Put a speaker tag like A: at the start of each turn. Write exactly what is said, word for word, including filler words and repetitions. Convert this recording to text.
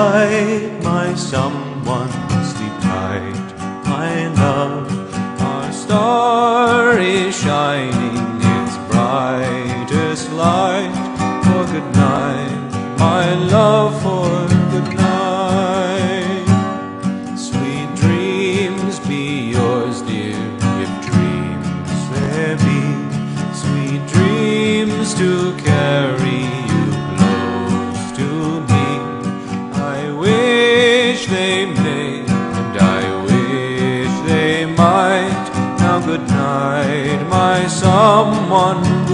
A: night, my someone, sleep tight, my love. Our star is shining its brightest light. For good night, my love, for good night. Sweet dreams be yours, dear, if dreams there be. Sweet dreams to carry you close to me. I wish they may, and I wish they might. Now good night, my someone.